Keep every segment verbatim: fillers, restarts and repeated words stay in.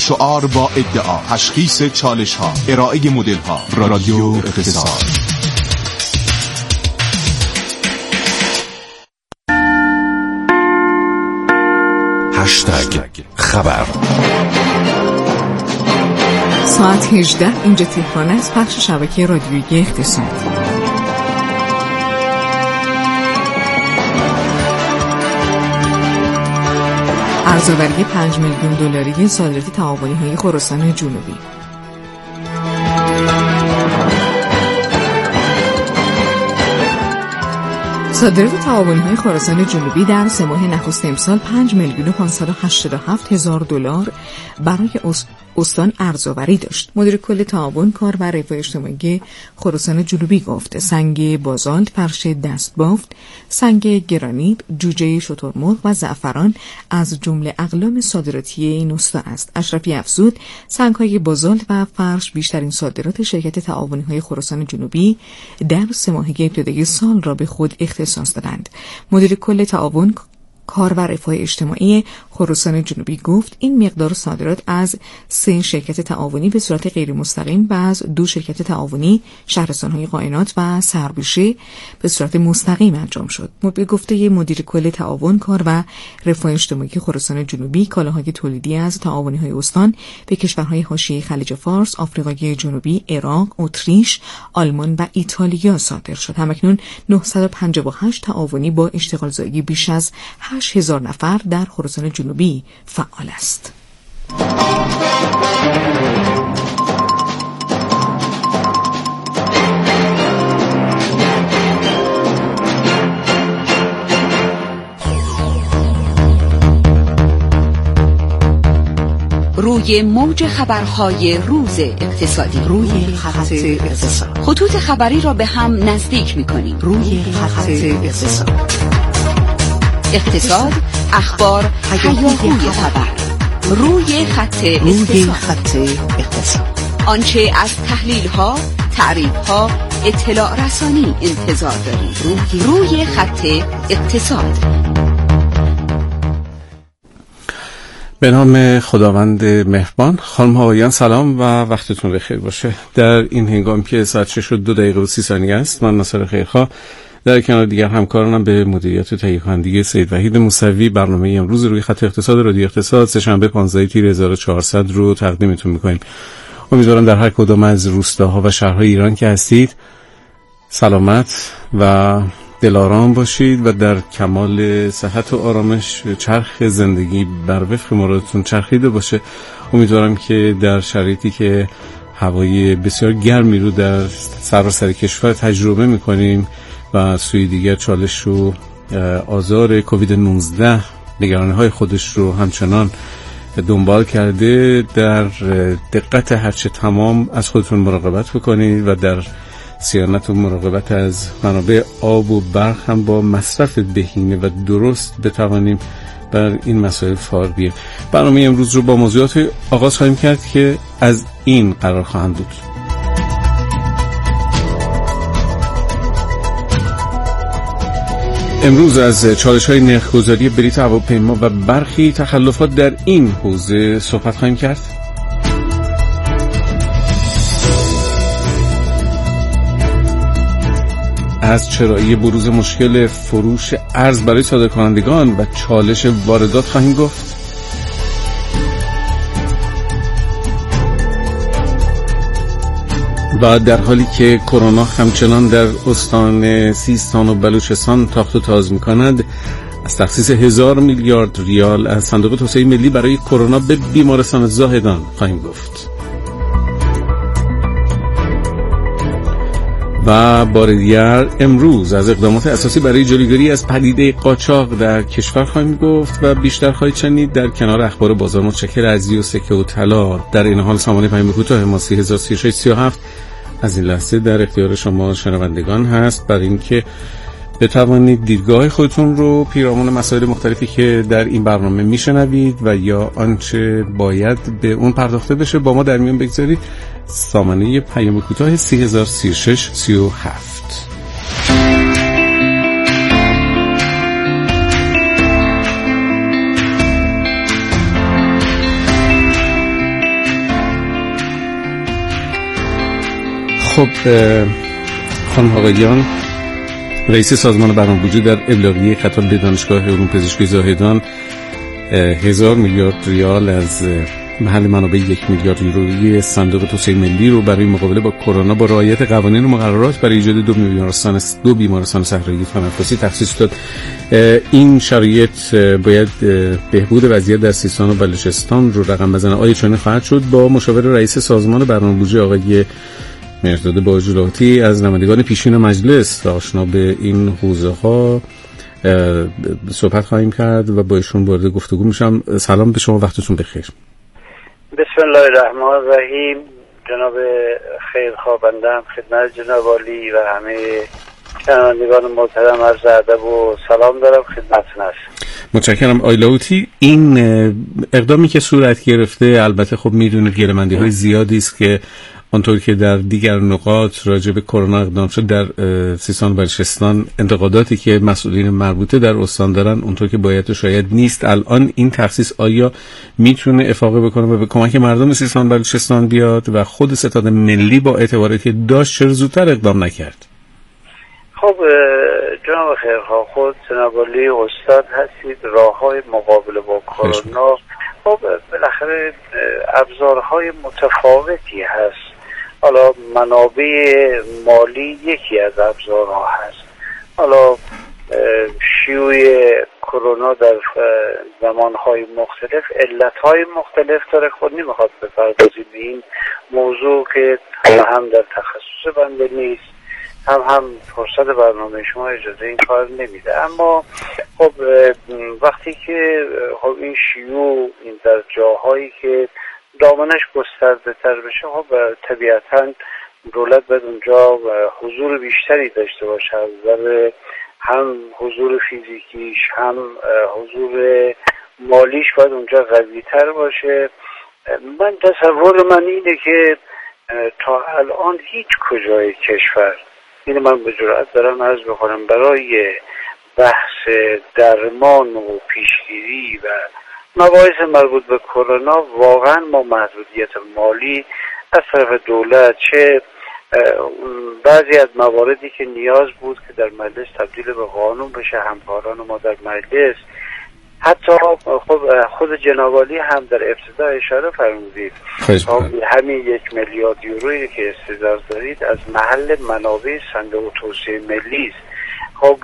شعار با ادعا، تشخیص چالش ها، ارائه مدل ها. رادیو اقتصاد. هشتگ خبر. ساعت هجده اینجا تهران است. پخش شبکه رادیویی اقتصاد. ارزآوری پنج میلیون دلاری صادرات تعاونی‌های خراسان جنوبی. صادرات تعاونی‌های خراسان جنوبی در سه ماه نخست امسال پنج میلیون و پانصد و هشتاد و هفت هزار دلار برای استان ارزآوری داشت. مدیر کل تعاون کار و رفاه اجتماعی خراسان جنوبی گفت سنگ بازالت، فرش دستبافت، سنگ گرانیت، جوجه شترمرغ و زعفران از جمله اقلام صادراتی این استان است. اشرفی افزود سنگ‌های بازالت و فرش بیشترین صادرات شرکت تعاونی‌های خراسان جنوبی در سه ماهه ابتدایی سال را به خود اختصاص دادند. مدیر کل تعاون کار و رفاه اجتماعی خراسان جنوبی گفت این مقدار صادرات از سه شرکت تعاونی به صورت غیر مستقیم و از دو شرکت تعاونی شهرستان‌های قائنات و سربیشه به صورت مستقیم انجام شد. به گفته مدیر کل تعاون کار و رفاه اجتماعی خراسان جنوبی کالاهای تولیدی از تعاونی‌های استان به کشورهای حاشیه خلیج فارس، آفریقای جنوبی، عراق، اتریش، آلمان و ایتالیا صادر شد. همکنون نهصد و پنجاه و هشت تعاونی با اشتغال زایی بیش از هشت هزار نفر در خراسان جنوبی فعال است. روی موج خبرهای روز اقتصادی، روی خط اقتصاد، خطوط خبری را به هم نزدیک می‌کنیم. روی خط اقتصاد، اقتصاد، اخبار، هیاهوی خبر. روی خط روی خط اقتصاد. آنچه از تحلیل‌ها، تعریف‌ها، اطلاع رسانی انتظار دارید. روی, روی خط اقتصاد. به نام خداوند مهربان. خانم ها و آقایان سلام و وقتتون بخیر باشه. در این هنگام که ساعت شش و دو دقیقه و سی ثانیه است، من ناصر خیرخواه در کنار دیگر همکارانم به مدیریت و تهیه کنندگی سید وحید موسوی برنامه امروز روی خط اقتصاد رادیو اقتصاد سه‌شنبه پانزده تیر هزار و چهارصد رو تقدیمتون می‌کنیم. امیدوارم در هر کدام از روستاها و شهرهای ایران که هستید سلامت و دلارام باشید و در کمال صحت و آرامش چرخ زندگی بر وفق مرادتون چرخیده باشه. امیدوارم که در شرایطی که هوای بسیار گرمی رو در سراسر کشور تجربه می‌کنیم و سوی دیگر چالش و آزار کووید نوزده نگرانی‌های خودش رو همچنان دنبال کرده، در دقت هرچه تمام از خودتون مراقبت بکنید و در صیانت و مراقبت از منابع آب و برق هم با مصرف بهینه و درست بتوانیم بر این مسائل فعال بیاییم. برنامه امروز رو با موضوعات آغاز خواهیم کرد که از این قرار خواهند بود. امروز از چالش‌های نرخ‌گذاری بلیط هواپیما و برخی تخلفات در این حوزه صحبت خواهیم کرد. از چرایی بروز مشکل فروش ارز برای صادرکنندگان و چالش واردات خواهیم گفت. و در حالی که کرونا همچنان در استان سیستان و بلوچستان تاخت و تاز می‌کند، از تخصیص هزار میلیارد ریال از صندوق توسعه ملی برای کرونا به بیمارستان زاهدان خواهیم گفت. و بار دیگر امروز از اقدامات اساسی برای جلوگیری از پدیده قاچاق در کشور خواهیم گفت و بیشتر خواهید شنید در کنار اخبار بازار متشکر ارزی و سکه و طلا. در این حال سامانه پیام کوتاه ما سه هزار و سی و شش سی و هفت از این لحظه در اختیار شما شنوندگان هست برای اینکه بتوانید دیدگاه خودتون رو پیرامون مسائل مختلفی که در این برنامه میشنوید و یا آنچه باید به اون پرداخته بشه با ما در میان بگذارید. سامانه پیام کوتاه سه هزار و سی و شش سی و هفت. خب خانم آقایان، رئیس سازمان برنامه‌ریزی در ابلاغیه خطاب به دانشگاه علوم پزشکی زاهدان هزار میلیارد ریال از محل منابع یک میلیارد یورویی صندوق توسعه ملی رو برای مقابله با کرونا با رعایت قوانین و مقررات برای ایجاد دو بیمارستان دو بیمارستان صحرایی تنفسی تخصیص داد. این شرایط باید بهبود وضعیت در سیستان و بلوچستان رو رقم بزنه. آیا چنین خواهد شد؟ با مشاور رئیس سازمان برنامه‌ریزی آقای مهرداد باجولاتی از نمایندگان پیشین مجلس آشنا به این حوزه‌ها صحبت خواهیم کرد و با ایشون وارد گفتگو میشم. سلام به شما، وقتتون بخیر. بسم الله الرحمن الرحیم. جناب خیرخواه بنده خدمت جناب عالی و همه شنوندگان محترم عرض ادب و سلام دارم خدمتتون هستم. متشکرم. آقای لاهوتی، این اقدامی که صورت گرفته، البته خب میدونید گره‌بندی های زیادی است که آنطور که در دیگر نقاط راجع به کرونا اقدام شد در سیستان و بلوچستان، انتقاداتی که مسئولین مربوطه در استان دارن اونطور که باید و شاید نیست. الان این تخصیص آیا میتونه افاقه بکنه و به کمک مردم سیستان و بلوچستان بیاد و خود ستاد ملی با اعتباری که داشت چرا زودتر اقدام نکرد؟ خب جناب خیرخواه، خود جناب عالی استاد هستید. راه‌های مقابله با کرونا خب بالاخره ابزارهای متفاوتی هست. حالا منابع مالی یکی از ابزارها هست. حالا شیوع کرونا در زمانهای مختلف علتهای مختلف داره. خود نمیخواد بپردازیم به این موضوع که هم در تخصص بنده نیست، هم هم فرصت برنامه شما اجازه این کار نمیده. اما خب وقتی که خب این شیوع این در جاهایی که دامنش گسترده تر بشه، خب طبیعتاً دولت باید اونجا حضور بیشتری داشته باشه، از نظر هم حضور فیزیکیش هم حضور مالیش باید اونجا قوی تر باشه. من تصور من اینه که تا الان هیچ کجای کشور، این من به جرئت دارم عرض بکنم، برای بحث درمان و پیشگیری و مباحث مربوط به کرونا واقعا ما محدودیت مالی از طرف دولت، چه بعضی از مواردی که نیاز بود که در مجلس تبدیل به قانون بشه، همکاران ما در مجلس، حتی خب خود جناب عالی هم در ابتدا اشاره فرمودید همین یک میلیارد یورویی که استعداد دارید از محل منابع صندوق توسعه ملی است. خب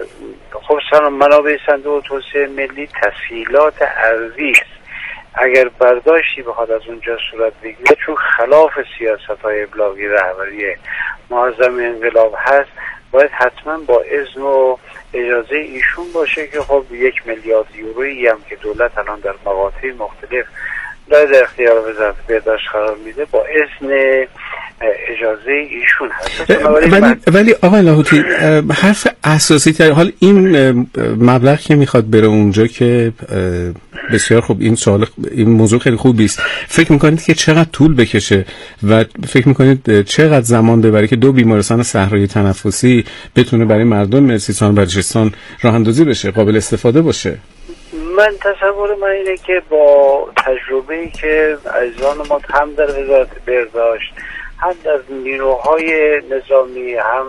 خب منابع صندوق توسعه ملی تسهیلات ارزی است. اگر برداشتی بخواد از اونجا صورت بگیره، چون خلاف سیاست‌های ابلاغی رهبری معظم انقلاب هست، باید حتما با اذن و اجازه ایشون باشه که خب یک میلیارد یورویی هم که دولت الان در مقاطع مختلف در اختیار وزارت بهداشت قرار میده با اذن اجازه ایشون هست. ولی ولی آقای لاهوتی، حرف اساسی تر حال این مبلغ که میخواد بره اونجا که بسیار خوب، این سوال این موضوع خیلی خوبی است. فکر میکنید که چقدر طول بکشه و فکر میکنید چقدر زمان ببره که دو بیمارستان صحرایی تنفسی بتونه برای مردم سیستان و بلوچستان راه اندازی بشه، قابل استفاده باشه؟ من تصور من اینه که با تجربه‌ای که عزیزان ما هم در وزارت بهداشت، هم در نیروهای نظامی، هم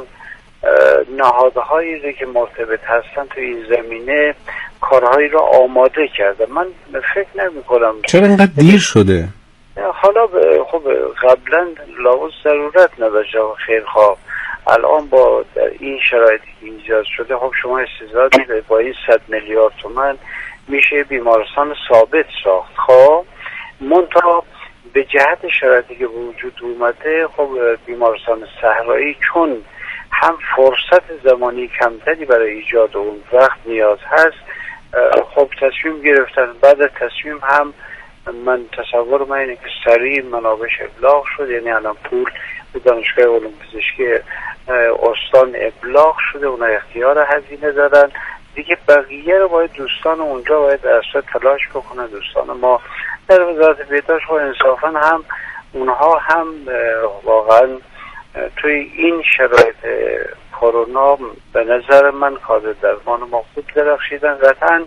نهادهایی که مرتبط هستن تو این زمینه کارهایی را آماده کرده. من فکر نمی کنم چرا اینقدر دیر شده. حالا خب قبلا لابد ضرورت نداشت خیرخواه. الان با این شرایطی که ایجاد شده، خب شما استعداد میده با این صد میلیارد تومان میشه بیمارستان ثابت ساخت. خب منتها به جهت شرایطی که وجود اومده، خب بیمارستان صحرایی چون هم فرصت زمانی کمتری برای ایجاد اون وقت نیاز هست، خب تصمیم گرفتن. بعد از تصمیم هم من تصور من اینه که سریع منابعش ابلاغ شد، یعنی الان پول به دانشگاه علوم پزشکی استان ابلاغ شده، اونا اختیار هزینه دارن دیگه. بقیه رو باید دوستان اونجا باید اصلا تلاش بکنن. دوستان ما در وزارت بهداشت و انصافا هم اونها هم واقعا توی این شرایط کرونا به نظر من کار درمان ما خوب درخشیدن. قطعا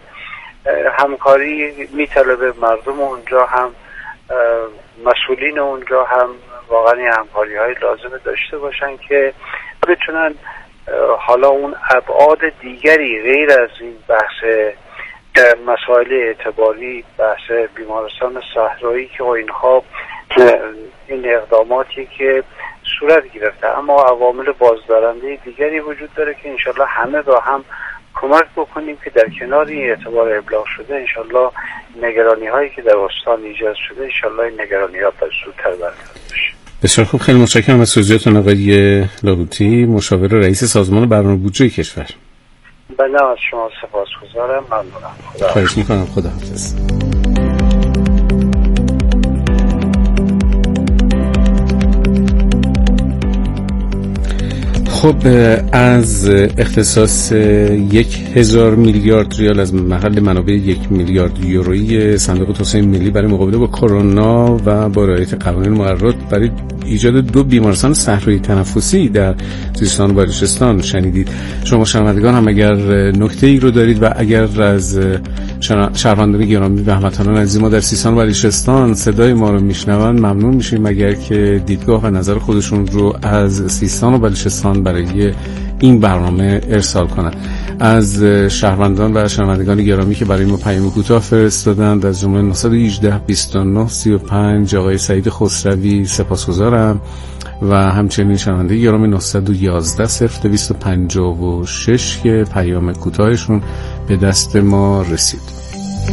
همکاری میطلبه مردم اونجا هم مسئولین اونجا هم واقعا این همکاری های لازم داشته باشن که بتونن حالا اون ابعاد دیگری غیر از این بحث مسائل اعتباری، بحث بیمارستان صحرایی که اینها این اقداماتی که صورت گرفته، اما عوامل بازدارنده دیگری وجود داره که انشالله همه با هم کمک بکنیم که در کنار این اعتبار ابلاغ شده انشالله نگرانی هایی که در استان ایجاد شده انشالله این نگرانی ها زودتر برطرف بشه. بسیار خوب، خیلی متشکرم از توضیحاتتون آقای لاهوتی، مشاور رئیس سازمان برنامه بودجه کشور. بله، از شما سپاسگزارم، ممنونم. خدا خواهش میکنم، خداحافظ. خب از اختصاص یک هزار میلیارد ریال از محل منابع یک میلیارد یورویی صندوق توسعه ملی برای مقابله با کرونا و با رعایت قوانین مقررات برای ایجاد دو بیمارستان صحرایی تنفسی در سیستان و بلوچستان شنیدید. شما شنوندگان هم اگر نکته ای رو دارید و اگر از شهروندان گرامی و هموطنان عزیز ما در سیستان و بلوچستان صدای ما رو میشنوند ممنون میشیم اگر که دیدگاه و نظر خودشون رو از سیستان و بلوچستان برای این برنامه ارسال کنند. از شهروندان و شنوندگان گرامی که برای ما پیام کوتاه فرستادند از جمله نه یک هشت بیست و نه سی و پنج آقای سعید خسروی سپاسگزارم و همچنین شنونده گرامی نه یک یک صفر دویست و پنجاه و شش که پیام کوتاهشون به دست ما رسید.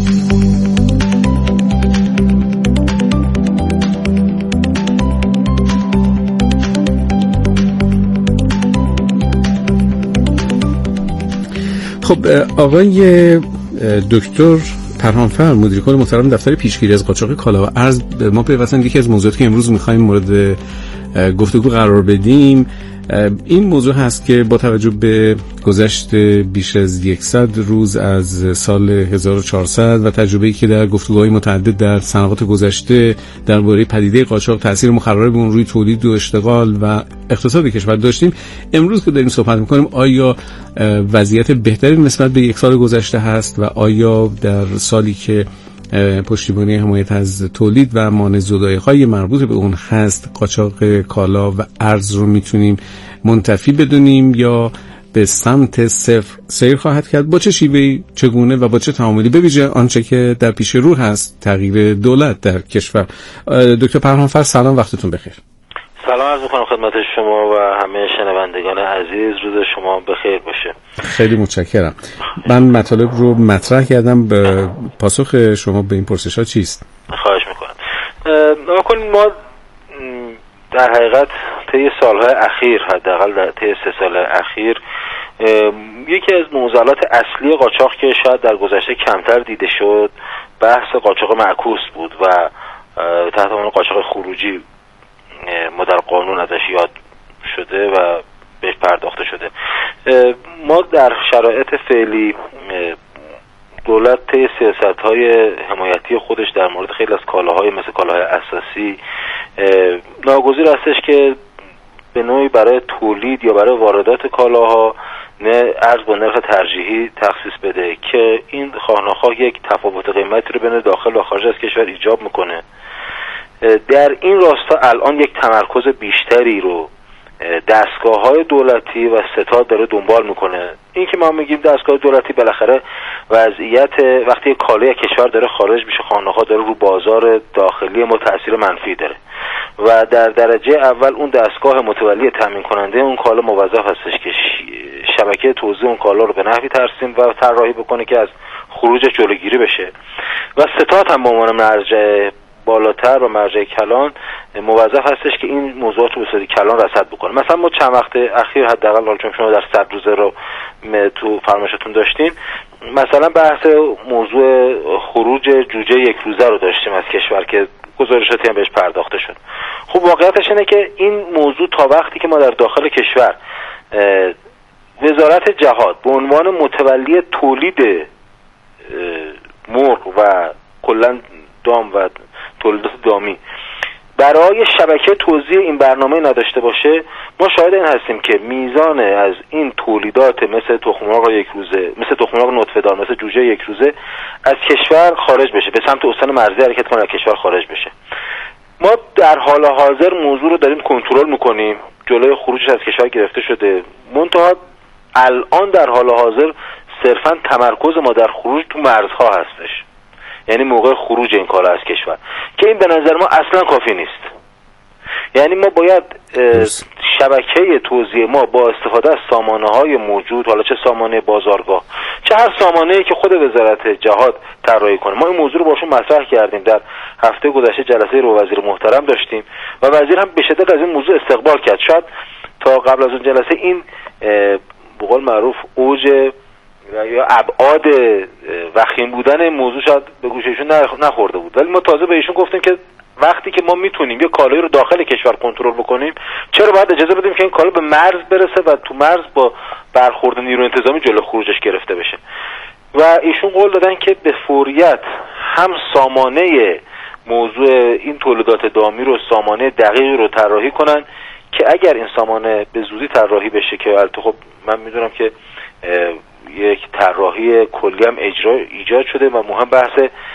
خب آقای دکتر پرهامفر مدیر کل محترم دفتر پیشگیری از قاچاق کالا و ارز ما پیوستن یکی از موضوعاتی که امروز می‌خوایم مورد گفتگو قرار بدیم این موضوع هست که با توجه به گذشت بیش از صد روز از سال هزار و چهارصد و تجربه‌ای که در گفتگوهای متعدد در سنوات گذشته درباره پدیده قاچاق تأثیر مخرب اون روی تولید و اشتغال و اقتصاد کشور داشتیم، امروز که داریم صحبت می‌کنیم آیا وضعیت بهتری نسبت به یک سال گذشته هست و آیا در سالی که پشتیبانی حمایت از تولید و مانع زدایی‌های مربوط به اون هست قاچاق کالا و ارز رو میتونیم منتفی بدونیم یا به سمت صفر سیر خواهد کرد؟ با چه شیوهی، چگونه و با چه تعاملی، به ویژه آنچه که در پیش رو هست تغییر دولت در کشور؟ دکتر پرهامفر سلام، وقتتون بخیر. سلام عرض می‌کنم خدمت شما و همه شنوندگان عزیز، روز شما بخیر باشه. خیلی متشکرم. من مطالب رو مطرح کردم، به پاسخ شما به این پرسش‌ها چیست؟ خواهش می‌کنم. نگاه کنید، ما در حقیقت طی سال‌های اخیر، حداقل در طی سه سال اخیر، یکی از معضلات اصلی قاچاق که شاید در گذشته کمتر دیده شد بحث قاچاق معکوس بود و تحت عنوان قاچاق خروجی ما در قانون ازش یاد شده و بهش پرداخته شده. ما در شرایط فعلی دولت طی سیاست‌های حمایتی خودش در مورد خیلی از کالاهای مثل کالاهای اساسی ناگزیر هستش که به نوعی برای تولید یا برای واردات کالاها نه ارز با نرخ ترجیحی تخصیص بده که این خواه ناخواه یک تفاوت قیمتی رو بین داخل و خارج از کشور ایجاب میکنه. در این راستا الان یک تمرکز بیشتری رو دستگاه‌های دولتی و ستاد داره دنبال میکنه. این که ما میگیم دستگاه دولتی، بالاخره وضعیت وقتی کالای کشور داره خارج میشه خانه‌ها داره رو بازار داخلی ما تأثیر منفی داره و در درجه اول اون دستگاه متولی تامین کننده اون کالا موظف هستش که شبکه توزیع اون کالا رو به نحوی ترسیم و طراحی بکنه که از خروج جلوگیری بشه و ستاد هم به عنوان مرجع بالاتر و مرجع کلان موظف هستش که این موضوعات رو به صورت کلان رصد بکنه. مثلا ما چند وقت اخیر حداقل چون شما در صد روزه رو تو فرمایشتون داشتین، مثلا بحث موضوع خروج جوجه یک روزه رو داشتیم از کشور که گزارشاتی هم بهش پرداخته شد. خب واقعیتش اینه که این موضوع تا وقتی که ما در داخل کشور وزارت جهاد به عنوان متولی تولید مرغ و کلا دام و تولیدات دامی برای شبکه توزیع این برنامه نداشته باشه، ما شاهد این هستیم که میزان از این تولیدات مثل تخم مرغ یک روزه، مثل تخم مرغ نطفه دار، مثل جوجه یک روزه از کشور خارج بشه، به سمت استان مرزی حرکت کنه، از کشور خارج بشه. ما در حال حاضر موضوع رو داریم کنترل میکنیم، جلوی خروجش از کشور گرفته شده، منتها الان در حال حاضر صرفا تمرکز ما در خروج تو مرزها هستش، یعنی موقع خروج این کالا از کشور، که این به نظر ما اصلا کافی نیست. یعنی ما باید شبکه توزیع ما با استفاده از سامانه‌های موجود، حالا چه سامانه بازارگاه چه هر سامانه‌ای که خود وزارت جهاد طراحی کنه، ما این موضوع رو باشون مطرح کردیم. در هفته گذشته جلسه رو وزیر محترم داشتیم و وزیر هم به شدت از این موضوع استقبال کرد. شاید تا قبل از اون جلسه این به قول معروف اوج یا ابعاد وخیم بودن موضوع شاید به گوش ایشون نخورده بود، ولی ما تازه به ایشون گفتیم که وقتی که ما میتونیم یه کالایی رو داخل کشور کنترل بکنیم، چرا باید اجازه بدیم که این کالا به مرز برسه و تو مرز با برخورد نیرو انتظامی جلو خروجش گرفته بشه؟ و ایشون قول دادن که به فوریت هم سامانه موضوع این تولیدات دامی رو، سامانه دقیقی رو طراحی کنن که اگر این سامانه به زودی طراحی بشه، که البته خب من میدونم که یک طراحی کلی هم اجرا ایجاد شده و مهم بحث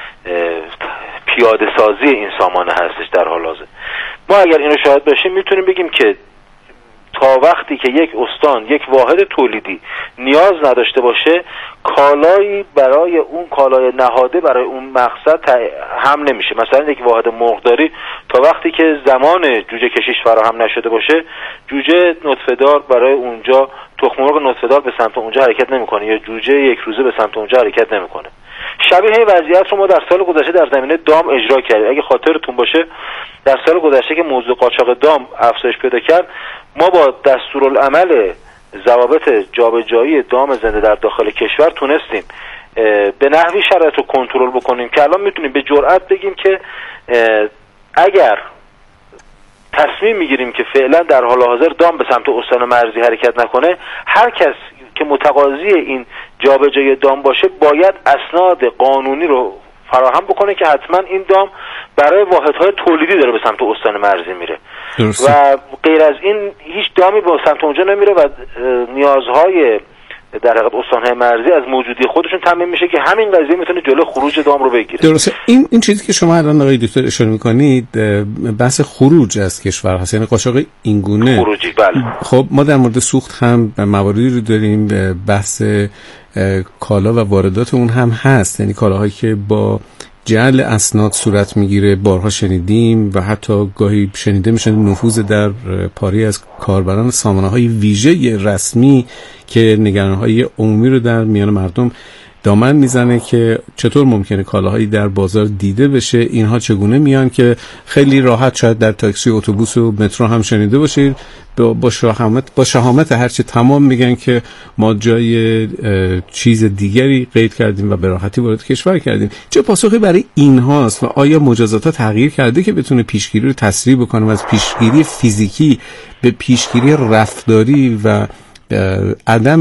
پیاده سازی این سامانه هستش در حال حاضر. ما اگر اینو شاهد باشیم میتونیم بگیم که تا وقتی که یک استان یک واحد تولیدی نیاز نداشته باشه، کالایی برای اون کالای نهاده برای اون مقصد هم نمیشه. مثلا یک واحد مرغداری تا وقتی که زمان جوجه کشیش فراهم نشده باشه، جوجه نطفه‌دار برای اونجا، تخم مرغ نطفه‌دار به سمت اونجا حرکت نمیکنه یا جوجه یک روزه به سمت اونجا حرکت نمیکنه. شبیه این وضعیت رو ما در سال گذشته در زمینه دام اجرا کردیم. اگه خاطرتون باشه در سال گذشته که موضوع قاچاق دام افزایش پیدا کرد، ما با دستورالعمل ضوابط جابجایی دام زنده در داخل کشور تونستیم به نحوی شرایط رو کنترل بکنیم که الان میتونیم به جرئت بگیم که اگر تصمیم میگیریم که فعلا در حال حاضر دام به سمت استان مرزی حرکت نکنه، هر کس که متقاضی این جابجایی دام باشه باید اسناد قانونی رو فراهم بکنه که حتما این دام برای واحدهای تولیدی داره به سمت استان مرزی میره درسته. و غیر از این هیچ دامی به سمت اونجا نمیره و نیازهای در حقیقت استانهای مرزی از موجودی خودشون تامین میشه که همین قضیه میتونه جلو خروج دام رو بگیره. درسته. این این چیزی که شما الان آقای دکتر اشاره میکنید بحث خروج از کشور هست، یعنی قاچاق اینگونه خروجی. بله. خب ما در مورد سوخت هم مواردی رو داریم، بحث کالا و واردات اون هم هست، یعنی کالاهایی که با جعل اسناد صورت میگیره، بارها شنیدیم و حتی گاهی شنیده میشن نفوذ در پاری از کاربران سامانه‌های ویژه رسمی که نگرانی‌های عمومی رو در میان مردم دامن میزنه که چطور ممکنه کالاهایی در بازار دیده بشه، اینها چگونه میان، که خیلی راحت شاید در تاکسی، اتوبوس و مترو هم شنیده باشید با شهامت با شهامت هرچه تمام میگن که ما جای چیز دیگری قید کردیم و به راحتی وارد کشور کردیم. چه پاسخی برای اینهاست و آیا مجازات تغییر کرده که بتونه پیشگیری رو تسریع بکنه و از پیشگیری فیزیکی به پیشگیری رفتاری و عدم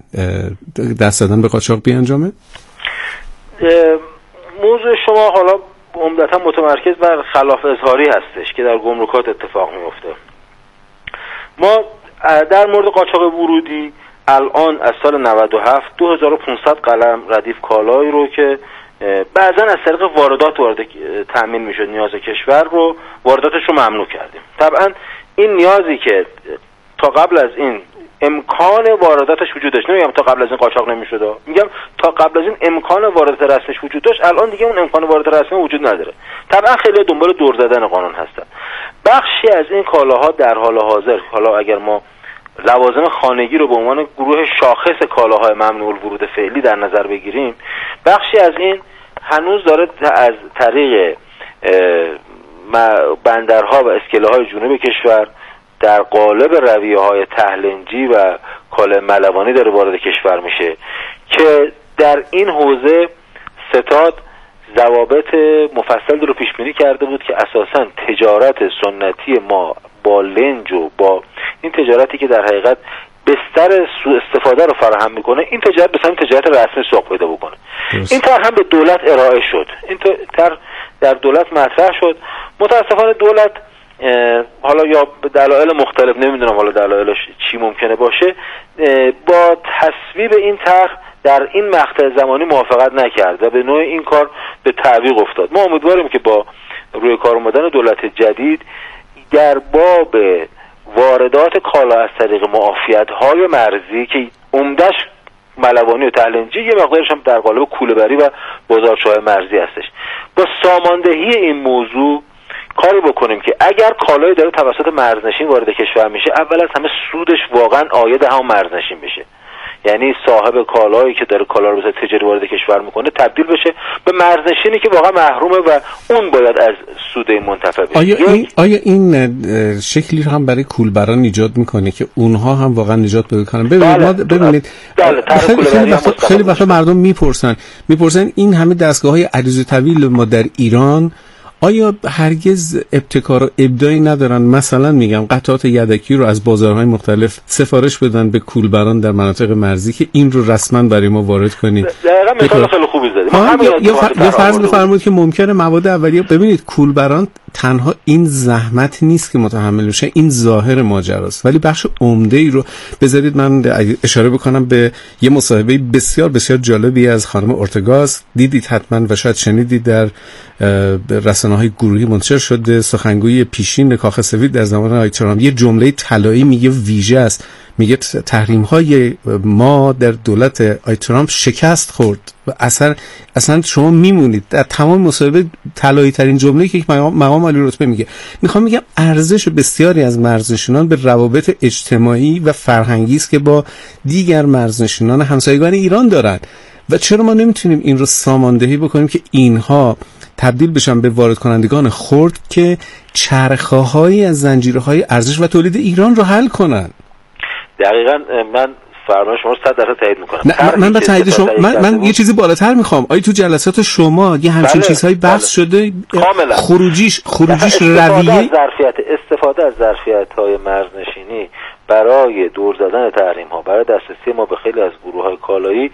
دست دادن به قاچاق بیانجامه؟ موضوع شما حالا عمدتا متمرکز بر خلاف اظهاری هستش که در گمرکات اتفاق میفته. ما در مورد قاچاق ورودی الان از سال نود و هفت دو هزار و پانصد قلم ردیف کالایی رو که بعضا از طریق واردات وارد تامین میشد نیاز کشور رو، وارداتش رو ممنوع کردیم. طبعا این نیازی که تا قبل از این امکان وارداتش وجود داشت، نمیگم تا قبل از این قاچاق نمیشد، میگم تا قبل از این امکان واردات رسمیش وجود داشت، الان دیگه اون امکان واردات رسمی وجود نداره. طبعا خیلی دنبال دور زدن قانون هستن. بخشی از این کالاها در حال حاضر، حالا اگر ما لوازم خانگی رو به عنوان گروه شاخص کالاهای ممنوع الورود فعلی در نظر بگیریم، بخشی از این هنوز داره از طریق بندرها و اسکله‌های جنوب کشور در قالب رویه‌های تهلنجی و کالا ملوانی داره وارد کشور میشه که در این حوزه ستاد ضوابط مفصل رو پیش بینی کرده بود که اساساً تجارت سنتی ما با لنج و با این تجارتی که در حقیقت بستر سوء استفاده رو فراهم میکنه، این تجارت به سمت تجارت رسمی سوق پیدا بکنه. این طرح هم به دولت ارائه شد، این طرح در دولت مطرح شد. متاسفانه دولت حالا یا به دلایل مختلف، نمیدونم حالا دلایلش چی ممکنه باشه، با تصویب این طرح در این مقطع زمانی موافقت نکرد و به نوع این کار به تعویق افتاد. ما امیدواریم که با روی کار اومدن دولت جدید در باب واردات کالا از طریق معافیت‌های مرزی که عمدش ملوانی و تهلنجی، یه مقدارش هم در قالب کوله‌بری و بازارچه‌های مرزی هستش، با ساماندهی این موضوع کاری بکنیم که اگر کالایی داره توسط مرزنشین وارد کشور میشه، اول از همه سودش واقعا عاید همون مرزنشین بشه. یعنی صاحب کالایی که داره کالا رو به صورت تجاری وارد کشور میکنه تبدیل بشه به مرزنشینی که واقعا محرومه و اون باید از سود این منتفع بشه. آیا این آیا این شکلی رو هم برای کولبران ایجاد میکنه که اونها هم واقعا نجات پیدا کنن؟ ببینید ما ببینید خیلی خیلی وقتا خیلی وقتا مردم میپرسن میپرسن این همه دستگاه‌های عریض طویل ما در ایران آیا هرگز ابتکار و ابداعی ندارن؟ مثلا میگم قطعات یدکی رو از بازارهای مختلف سفارش بدن به کولبران در مناطق مرزی که این رو رسما برای ما وارد کنید. دقیقاً مثال خیلی خوبی زدید. یا, یا فرض بفرمایید که ممکنه مواد اولیه، ببینید کولبران تنها این زحمت نیست که متحمل میشه، این ظاهر ماجراست، ولی بخش عمده ای رو بذارید من اشاره بکنم به یه مصاحبه بسیار بسیار جالبی از خانم اورتگاس. دیدید حتما و شاید شنیدید، در رسانه‌های گروهی منتشر شده. سخنگوی پیشین کاخ سفید در زمان آقای ترامپ یه جمله طلایی میگه، ویژه است، میگه تحریم‌های ما در دولت آقای ترامپ شکست خورد و اثر اصلا شما میمونید. در تمام مصاحبه طلایی ترین جمله‌ای که مقام عالی رتبه میگه. میخوام بگم ارزش بسیاری از مرزنشینان به روابط اجتماعی و فرهنگی است که با دیگر مرزنشینان همسایگان ایران دارند و چرا ما نمیتونیم این رو ساماندهی بکنیم که اینها تبدیل بشن به وارد کنندگان خرد که چرخه‌هایی از زنجیرهای ارزش و تولید ایران رو حل کنن. دقیقاً من فرمان شما رو صد درصد تایید میکنم. نه من به تایید شما من, من یه چیزی بالاتر میخوام. آیا تو جلسات شما یه همچین بله، چیزهایی بحث بله. شده؟ کاملا. خروجیش خروجیش رویه از ظرفیت استفاده از ظرفیت‌های مرزنشینی برای دور زدن تحریم ها، برای دسترسی ما به خیلی از گروه های کالایی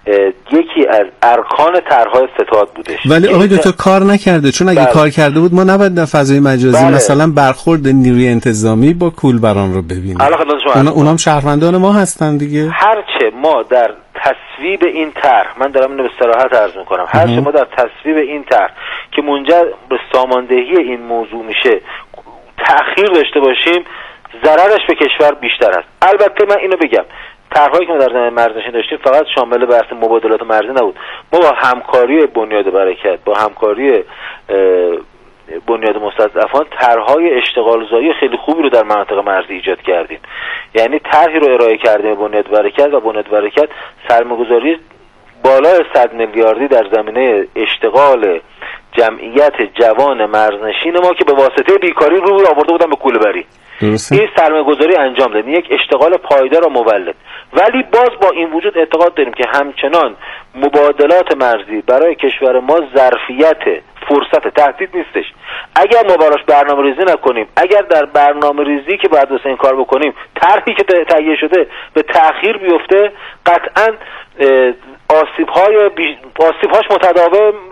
یکی از ارکان طرح‌های ستاد بودش. ولی آقای دکتر کار نکرده، چون اگه بله. کار کرده بود ما نباید در فضای مجازی بله. مثلا برخورد نیروی انتظامی با کولبران رو ببینیم. اونا اونام شهروندان ما هستن دیگه. هرچه ما در تصویب این طرح، من دارم اینو به صراحت عرض میکنم، هرچه ما در تصویب این طرح که منجر به ساماندهی این موضوع میشه تأخیر داشته باشیم، ضررش به کشور بیشتر است. البته من اینو بگم، طرحهایی که ما در زمینه مرزنشین داشتیم فقط شامل بحث مبادلات مرزی نبود. ما با همکاری بنیاد برکت، با همکاری بنیاد مستضعفان طرحهای اشتغالزایی خیلی خوبی رو در مناطق مرزی ایجاد کردیم. یعنی طرحی رو ارائه کردیم به بنیاد برکت و بنیاد برکت سرمایه‌گذاری بالای صد میلیاردی در زمینه اشتغال جمعیت جوان مرزنشین ما که به واسطه بیکاری رو آورده بودن به کوله‌بری. درسته. این سرمایه‌گذاری انجام دادیم، یک اشتغال پایدار و مولد. ولی باز با این وجود اعتقاد داریم که همچنان مبادلات مرزی برای کشور ما ظرفیت فرصت تهدید نیستش. اگر ما براش برنامه‌ریزی نکنیم، اگر در برنامه‌ریزی که باید واسه این کار بکنیم طرحی که تهیه شده به تأخیر بیفته، قطعاً آسیب‌های بی... آسیب‌هاش متداوم و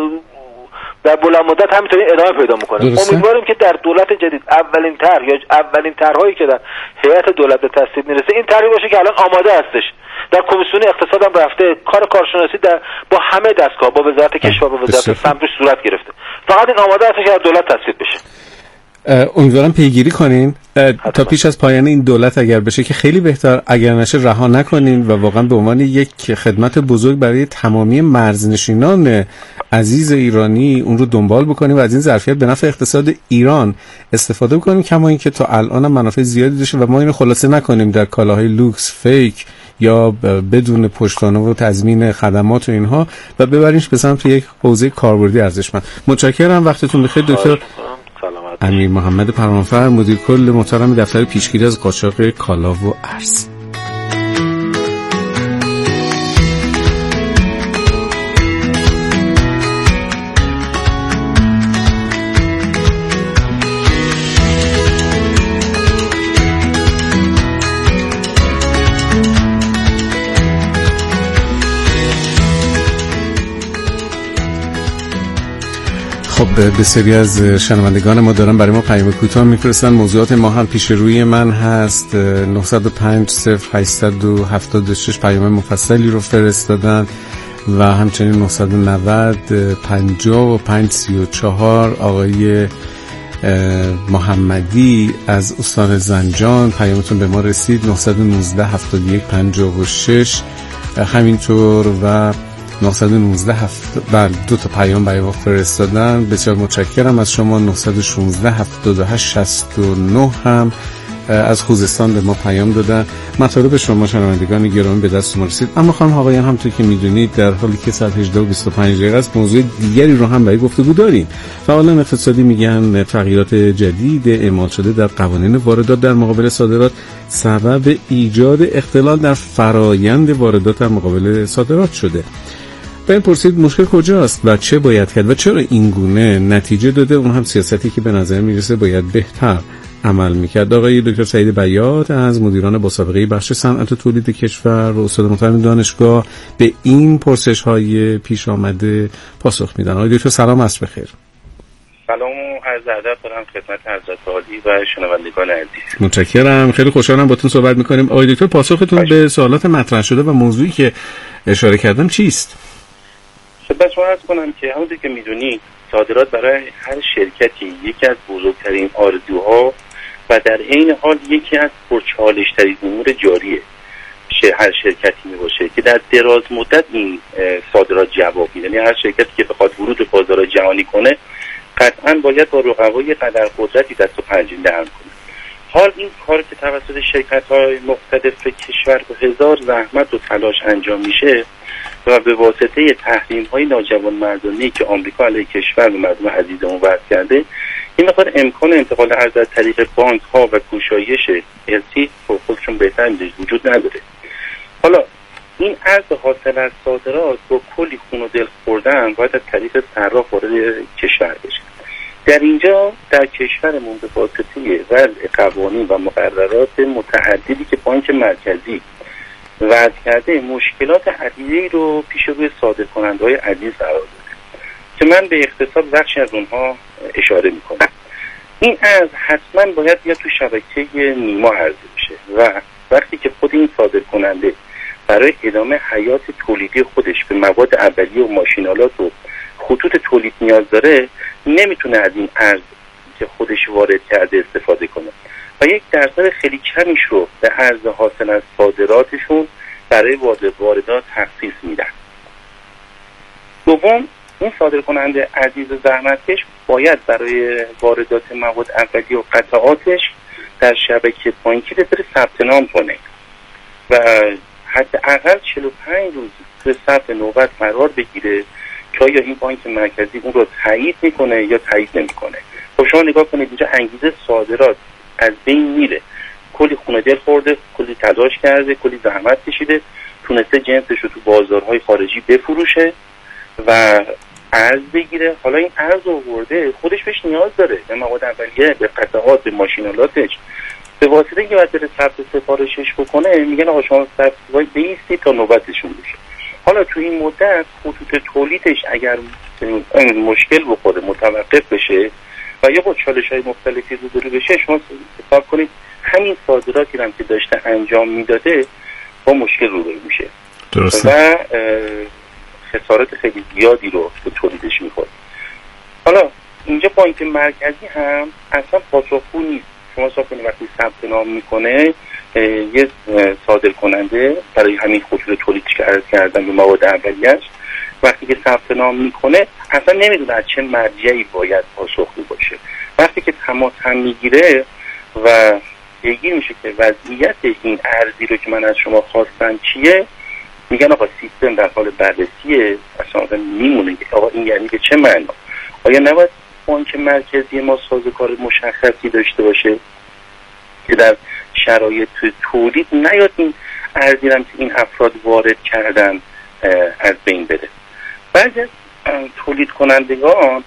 در بلند مدت همینطوری ادامه پیدا میکنه. امیدواریم که در دولت جدید اولین طرح یا اولین طرحی که در هیئت دولت به تصویب میرسه این طرحی باشه که الان آماده هستش. در کمیسیون اقتصاد هم رفته، کار کارشناسی در با همه دستگاه، با وزارت کشور، با وزارت سمت صورت گرفته. فقط این آماده هستش که در دولت تصویب بشه. امیدوارم پیگیری کنین تا پیش از پایان این دولت اگر بشه که خیلی بهتر، اگر نشه رها نکنین و واقعا به عنوان یک خدمت بزرگ برای تمامی مرزنشینان عزیز ایرانی اون رو دنبال بکنیم و از این ظرفیت به نفع اقتصاد ایران استفاده بکنیم، کما اینکه تا الان هم منافع زیادی داشته و ما اینو خلاصه نکنیم در کالاهای لوکس، فیک یا بدون پشتوانه و تضمین خدمات و اینها و ببریمش به سمت یک حوزه کاربردی ارزشمند. متشکرم، وقتتون بخیر دکتر امیر محمد پروانفر، مدیر کل محترم دفتر پیشگیری از قاچاق کالا و ارز. خب بسیاری از شنوندگان ما دارن برای ما پیام کوتاه میفرستن. موضوعات ما هم پیش روی من هست. نه صفر پنج صفر هشت هفت شش پیام مفصلی رو فرستادن. و همچنین نهصد و نود پنجاه و پنج سی و چهار آقای محمدی از استان زنجان، پیامتون به ما رسید. نهصد و نوزده هفتاد و یک پنجاه و شش همینطور و نهصد و نوزده بله دو تا پیام برای ما فرستادن. بسیار متشکرم از شما. نهصد و شانزده هفتاد و هشت شصت و نه هم از خوزستان به ما پیام دادن. مطالب شما شنوندگان گرامی به دست ما رسید. اما خانم آقایان همونطور که میدونید در حالی که ساعت هجده و بیست و پنج دقیقه است، موضوع دیگری رو هم برای گفتگو داریم. فعالان اقتصادی میگن تغییرات جدید اعمال شده در قوانین واردات در مقابل صادرات سبب ایجاد اختلال در فرایند واردات در مقابل صادرات شده. به این پرسید مشکل کجاست و چه باید کرد و چرا این گونه نتیجه داده، اون هم سیاستی که به نظر میرسه باید بهتر عمل میکرد. آقای دکتر سعید بیات از مدیران با سابقه بخش صنعت تولید کشور و استاد محترم دانشگاه به این پرسش های پیش آمده پاسخ میدن. آقای دکتر سلام، عصر بخیر. سلام و عرض ادب دارم خدمت حضرت عالی و شنوندگان عزیز. متشکرم، خیلی خوشحالم باهاتون صحبت میکنیم. آقای دکتر پاسختون به سوالات مطرح شده و موضوعی که اشاره کردم چیست؟ خدمت شما عرض کنم که همونطور که میدونید صادرات برای هر شرکتی یکی از بزرگترین آرزوها و در عین حال یکی از پرچالش‌ترین امور جاریه هر شرکتی میباشه که در دراز مدت این صادرات جواب میده. یعنی هر شرکتی که بخواد ورود به بازار جهانی کنه قطعا باید با رقبای قدر قدرتی دست و پنجه نرم کنه. حال این کار که توسط شرکت‌های مختلف کشور به هزار زحمت و تلاش انجام میشه و به واسطه تحریم‌های ناجوانمردانه‌ای که آمریکا علیه کشور و مردم عزیزمون وضع کرده، این مقدار امکان انتقال ارز از طریق بانک‌ها و گشایش ارسی خودشون بهتر وجود نداره. حالا این ارز حاصل از صادرات با کلی خون و دل خوردن باید از طریق صراف وارد کشور بشه. در اینجا در کشورمون به واسطه وضع قوانین و مقررات متعددی که بانک مرکزی وضع کرده، مشکلات عدیده‌ای رو پیش روی صادرکننده‌های عزیز قرار داده که من به اختصار بخشی از اونها اشاره میکنم. این ارز حتما باید بیاد تو شبکه نیما عرضه بشه و وقتی که خود این صادرکننده برای ادامه حیات تولیدی خودش به مواد اولیه و ماشینالات و خطوط تولید نیاز داره، نمیتونه از این ارز که خودش وارد کرده استفاده کنه و یک درصد خیلی کمیش رو به ارز حاصل از صادراتشون برای واردات تخصیص میدن. دوم، این صادرکننده عزیز و زحمتکش باید برای واردات مواد اولیه و قطعاتش در شبکه بانکی بذاره ثبت نام کنه و حداقل چهل و پنج روز به صف نوبت قرار بگیره که آیا این بانک مرکزی اون رو تایید میکنه یا تایید نمیکنه. خب شما نگاه کنید اینجا انگیزه صادرات از بین میره. کلی خونه دل خورده، کلی تلاش کرده، کلی زحمت کشیده، تونسته جنسش رو تو بازارهای خارجی بفروشه و ارز بگیره. حالا این ارز آورده خودش بهش نیاز داره، به مواد اولیه، به قطعات، به ماشینالاتش. به واسطه که باید بره ثبت سفارشش بکنه، میگن آقا شما ثبت بیستی تا نوبتشون بشه. حالا تو این مدت خطوط تولیدش اگر مشکل بخوره، متوقف بشه و یا با چالش‌های مختلفی روبرو بشه، شما حساب کنید همین صادراتی هم که داشته انجام میداده با مشکل روبرو میشه. درسته. و خسارات خیلی زیادی رو به تولیدش میخوره. حالا اینجا بانک مرکزی هم اصلا پاسخگو نیست. شما حساب کنید وقتی ثبت نام میکنه یه صادر کننده برای همین خطوط تولیدش که عرض کردن به مواد اولیه‌اش، وقتی که ثبت نام میکنه اصلا نمیدونه از چه مرجعی باید پاسخگو باشه. وقتی که تماس هم میگیره و پیگیر میشه که وضعیت این ارزی رو که من از شما خواستم چیه، میگن آقا سیستم در حال بررسیه. اصلا میمونه که آقا این یعنی به چه معنا؟ آیا نباید بانک مرکزی ما سازوکار مشخصی داشته باشه که در شرایط تولید نیاد این ارزی هم که این افراد وارد کردن از بین بره؟ بعضی از تولید کنندگان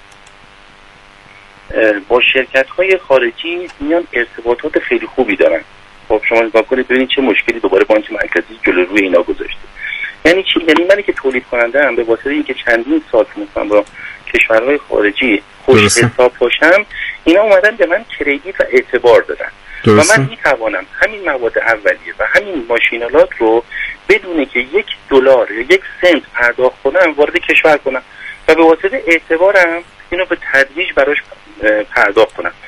با شرکت های خارجی میان ارتباطات خیلی خوبی دارن. خب شما نگاه کنید ببینید چه مشکلی دوباره بانک مرکزی جلو روی اینا گذاشته. یعنی چی؟ یعنی منی که تولید کننده ام به واسطه اینکه چندین سال تونستم با کشورهای خارجی خوش حساب باشم، اینا اومدن به من کردیت و اعتبار دادن. درسته. و من میتوانم همین مواد اولیه و همین ماشینالات رو بدونه که یک دلار یا یک سنت پرداخت کنم وارد کشور کنم و به واسطه اعتبارم اینو به تدریج براش پرداخت کنم.